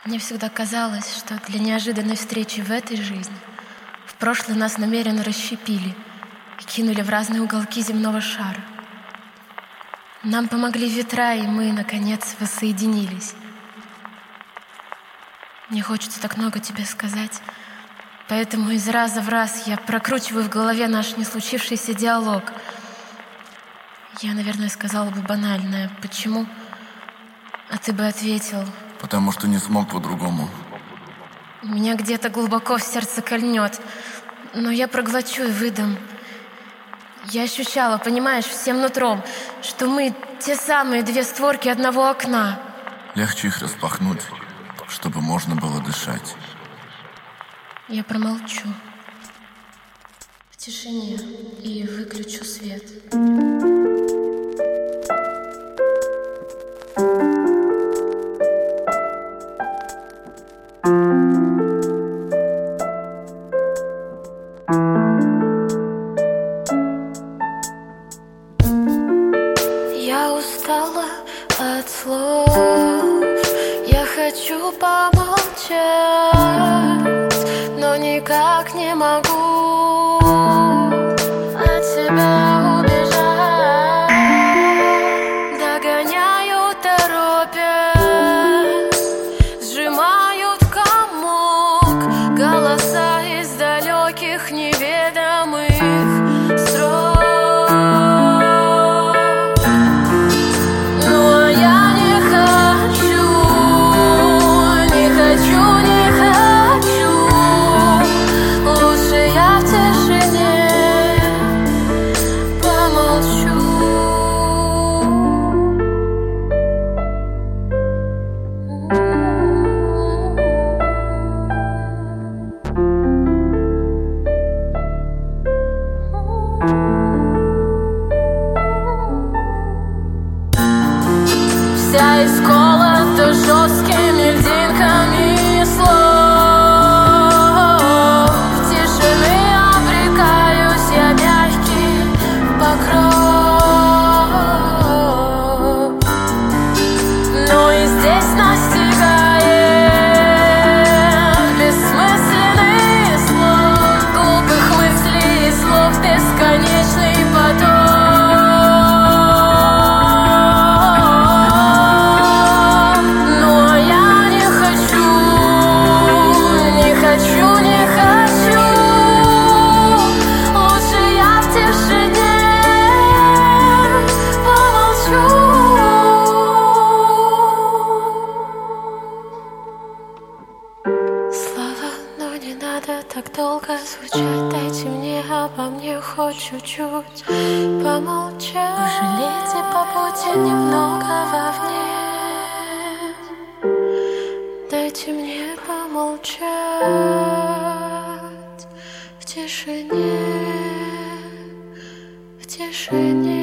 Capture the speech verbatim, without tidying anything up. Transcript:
Мне всегда казалось, что для неожиданной встречи в этой жизни в прошлое нас намеренно расщепили и кинули в разные уголки земного шара. Нам помогли ветра, и мы, наконец, воссоединились. Мне хочется так много тебе сказать, поэтому из раза в раз я прокручиваю в голове наш не случившийся диалог. Я, наверное, сказала бы банальное «почему?», а ты бы ответил: потому что не смог по-другому. меня где-то глубоко в сердце кольнет, но я проглочу и выдам. Я ощущала, понимаешь, всем нутром, что мы те самые две створки одного окна. Легче их распахнуть, чтобы можно было дышать. Я промолчу в тишине и выключу свет. Я устала от слов, я хочу помолчать, но никак не могу от себя убежать. Догоняют, торопят, сжимают в комок голоса из далеких неведомых строк. Вся исколота жесткими льдинками слов. В тишины обрекаюсь я мягкий покров. Но и здесь настигает бессмысленный слов, глупых мыслей и слов бесконечный поток. Так долго звучать, дайте мне обо мне хоть чуть-чуть помолчать. Пожалейте по пути немного вовне. Дайте мне помолчать в тишине, в тишине.